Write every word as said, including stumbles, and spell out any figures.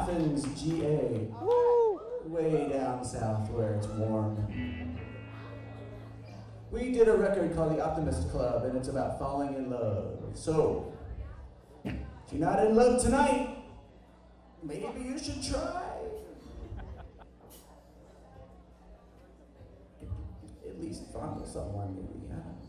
Athens, G A. Woo! Way down south where it's warm. We did a record called The Optimist Club, and it's about falling in love. So, if you're not in love tonight, maybe you should try. At least fondle someone, maybe. I don't know.